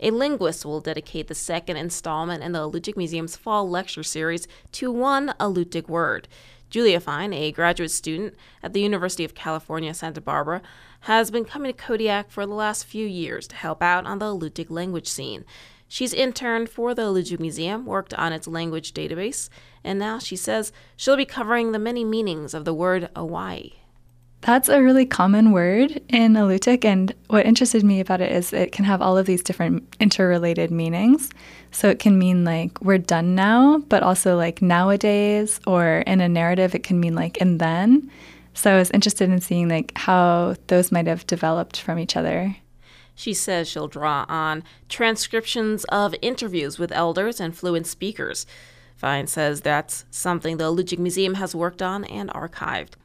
A linguist will dedicate the second installment in the Alutiiq Museum's fall lecture series to one Alutiiq word. Julia Fine, a graduate student at the University of California, Santa Barbara, has been coming to Kodiak for the last few years to help out on the Alutiiq language scene. She's interned for the Alutiiq Museum, worked on its language database, and now she says she'll be covering the many meanings of the word Hawaii. That's a really common word in Alutiiq, and what interested me about it is it can have all of these different interrelated meanings. So it can mean like we're done now, but also like nowadays, or in a narrative it can mean like and then. So I was interested in seeing like how those might have developed from each other. She says she'll draw on transcriptions of interviews with elders and fluent speakers. Fine says that's something the Alutiiq Museum has worked on and archived.